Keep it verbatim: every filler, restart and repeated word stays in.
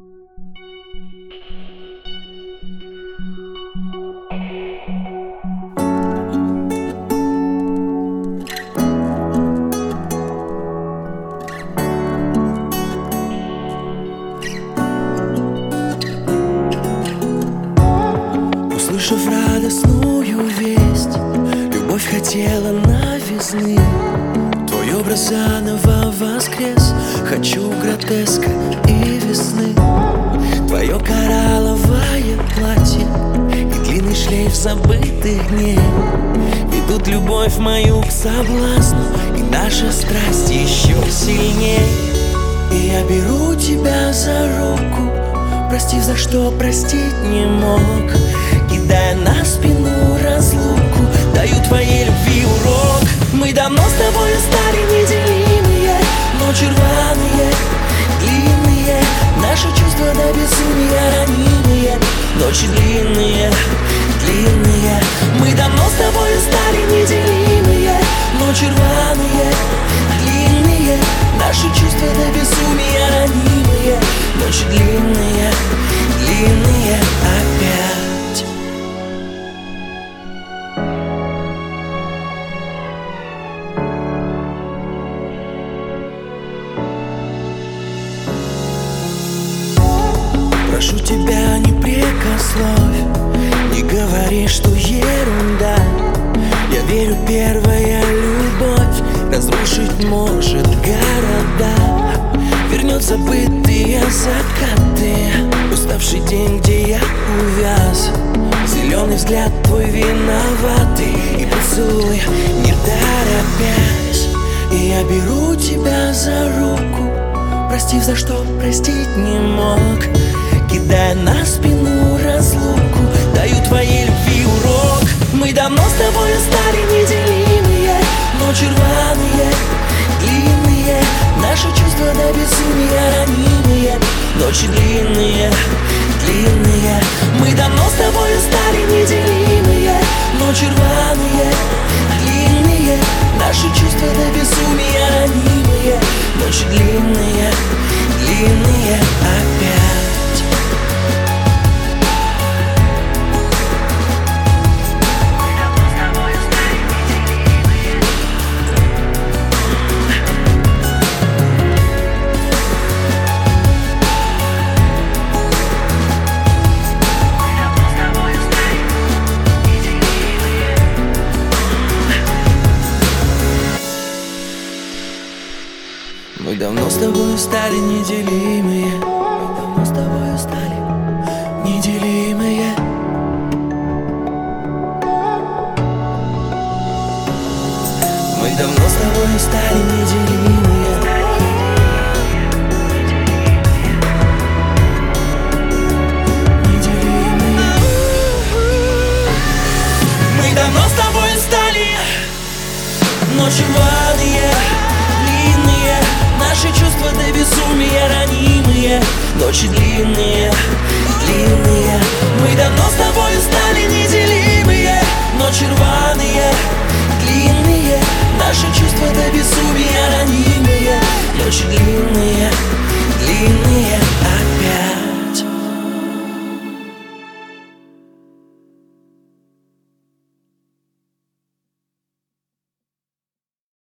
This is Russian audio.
Услышав радостную весть, любовь хотела новизны. Твой образ заново воскрес, хочу гротеска и весны. Твое коралловое платье и длинный шлейф забытых дней ведут любовь мою к соблазну, и наша страсть еще сильней. И я беру тебя за руку, простив, за что простить не мог, кидая на спину разлуку, даю твоей любви урок. Мы давно с тобой стали неделимые, ночи рваные, длинные, наши чувства до безумия ранимые, ночи длинные, длинные. Мы давно с тобой стали неделимые, ночи рваные, длинные, наши чувства до безумия ранимые, ночи длинные, длинные опять. Прошу тебя, не прекословь, не говори, что ерунда. Я верю, первая любовь разрушить может города. Вернет забытые закаты, уставший день, где я увяз. Зеленый взгляд твой виноватый, и поцелуй не торопясь. И я беру тебя за руку, простив, за что простить не мог, кидая на спину разлуку, даю твоей любви урок. Мы давно с тобой стали неделимые, ночи рваные, длинные, наши чувства до безумия ранимые, ночи длинные, длинные. Мы давно с тобой стали неделимые, ночи рваные, длинные, наши чувства до безумия ранимые, ночи длинные, длинные опять. Мы давно с тобой стали неделимые, мы давно с тобой стали неделимые. Мы давно с тобой стали неделимые. Неделимые. Мы давно с тобой стали ночи рваные, длинные, наши чувства до безумия ранимые, ночи длинные, длинные. Мы давно с тобой стали неделимые, ночи рваные, длинные, наши чувства до безумия